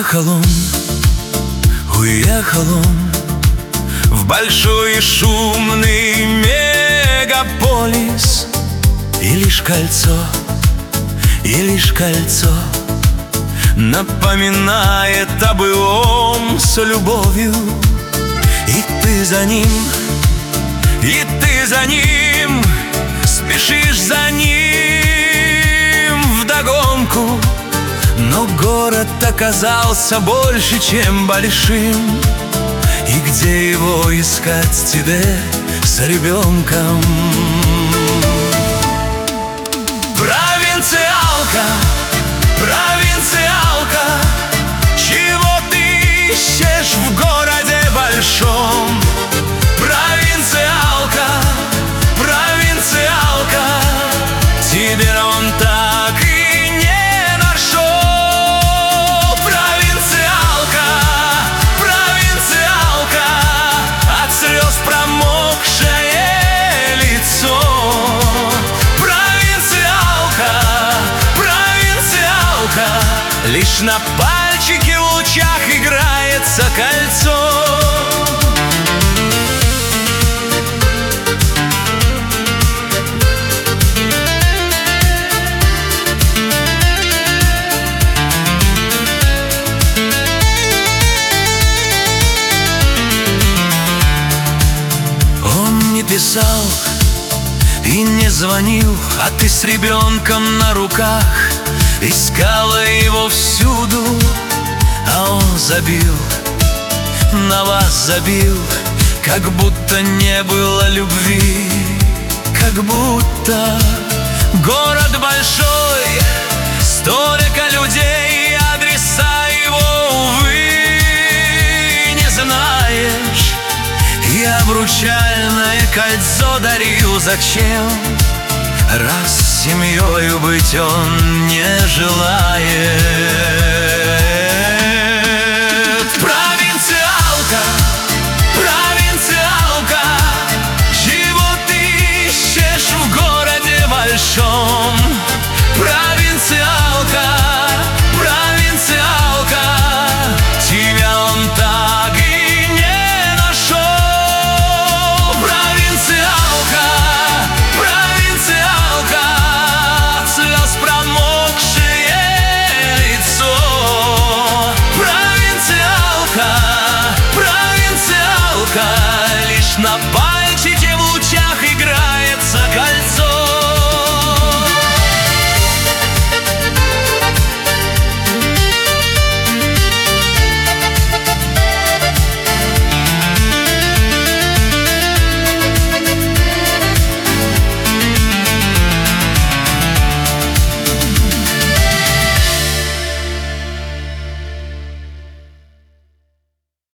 уехал он в большой и шумный мегаполис. И лишь кольцо напоминает о былом с любовью. И ты за ним, спешишь за ним вдогонку. Но город оказался больше, чем большим. И где его искать тебе с ребенком? Провинциалка, чего ты ищешь в городе большом? Провинциалка, тебе он так и не нашел. Провинциалка, от слез промокшее лицо. Лишь на пальчике в лучах играется кольцо. Он не писал и не звонил, а ты с ребенком на руках искала его всюду. А он на вас забил, как будто не было любви. Как будто город большой, столько людей, адреса его, увы, не знаешь. И обручальное кольцо дарил зачем, раз с семьёю быть он не желает?